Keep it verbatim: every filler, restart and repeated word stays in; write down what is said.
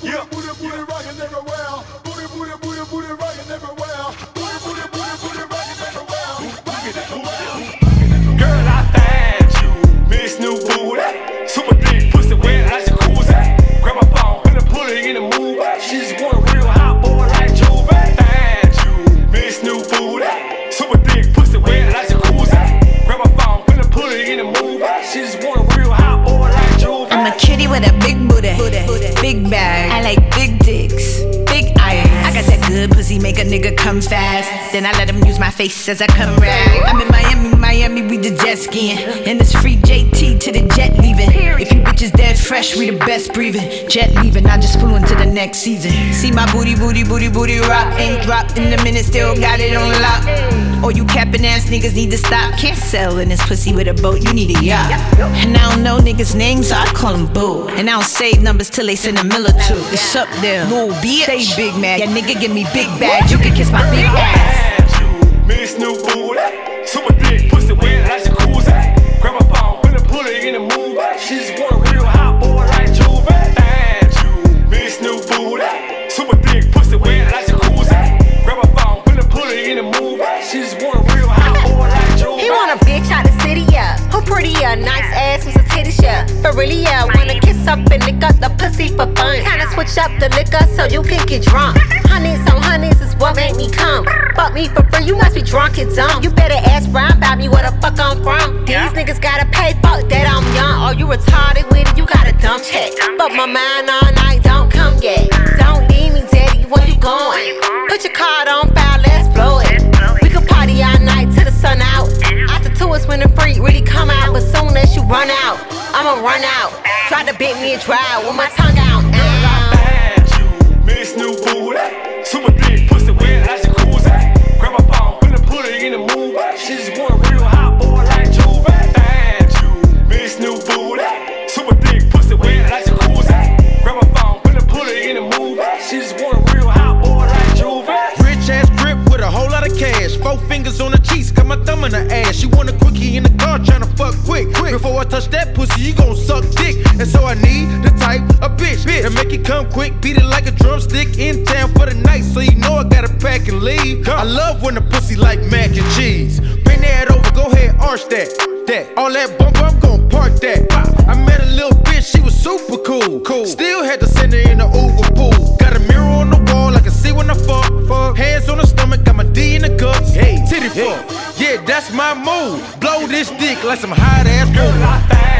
Yeah, booty, booty rockin' everywhere. Booty, booty, booty, booty rockin' everywhere. Booty, booty, booty, booty rockin' everywhere. Rockin' everywhere. Girl, I find you, Miss New Booty. Super thick pussy wet like jacuzzi. Grab my phone, put a pulley in the move. She just want a real hot boy like Juve. Find you, Miss New Booty. Super thick pussy wet like jacuzzi. Grab my phone, put a pulley in the move. She just want a real hot boy like Juve. I'm a kitty with a big booty, big bag. I like big dicks, big eyes. I got that good pussy, make a nigga come fast. Then I let him use my face as I come rag. I'm in Miami, Miami, we the jet skiing. And it's free J T to the jet leaving. If you bitches dead fresh, we the best breathing. Jet leaving, I just flew into the next season. See my booty, booty, booty, booty rock. Ain't dropped in a minute, still got it on lock. All you capping ass niggas need to stop. Can't sell in this pussy with a boat, you need a yacht. And I don't know niggas' names, so I call them boo. And I don't save numbers till they send a mill or two. It's up there, little bitch. Stay big mad, yeah nigga give me big bags. You can kiss my big ass. Miss New Booty, super thick pussy wet like jacuzzi. Grab my phone, put a pulley in the move. She just want a real hot boy like Juve. And you, Miss New Booty, super thick pussy wet like jacuzzi. Grab my phone, put a pulley in the move. She just want a real hot boy like Juve. He want a bitch out the city, yeah. Who pretty, yeah. Nice ass with some titties, yeah. But really, yeah. Wanna kiss up and lick up the pussy for fun. Kinda switch up the liquor so you can get drunk. Honeys on honeys is what made me come. Fuck me for free, you must be drunk and dumb. You better ask Brian about me, where the fuck I'm from. These niggas gotta pay, fuck that I'm young. Or you retarded with it, you got a dumb check. Fuck my mind all night, don't come yet. Don't leave me, daddy, where you going? Put your card on file, let's blow it. We could party all night till the sun out. After two is when the freak really come out. But soon as you run out, I'ma run out. Try to bit me and dry with my tongue out. Girl, I find you, Miss New Booty. Super thick pussy wet like jacuzzi. Grab my phone, put a pulley in the move. She just want a real hot boy like Juve. Find you, Miss New Booty. Super thick pussy wet like jacuzzi. Grab my phone, put a pulley in the move. She just want a real hot boy like Juve. Rich ass grip with a whole lot of cash. Four fingers on the cheeks, got my thumb in the ass. She want a quickie in the car, tryna fuck quick, quick. Before I touch that pussy, you gon' suck dick. And so I need the type of bitch, bitch that make it come quick, beat it like a drumstick. In town for the night, so you know I gotta pack and leave. I love when the pussy like mac and cheese. Bring that over, go ahead, arch that. That all that bump, I'm gon' park that. I met a little bitch, she was super cool. Cool. Still had to send her in the Uber pool. Got a mirror on the wall, I can see when I fuck. fuck. Hands on the stomach, got my D in the guts. Hey, titty fuck. Yeah, that's my move. Blow this dick like some hot ass Girl, I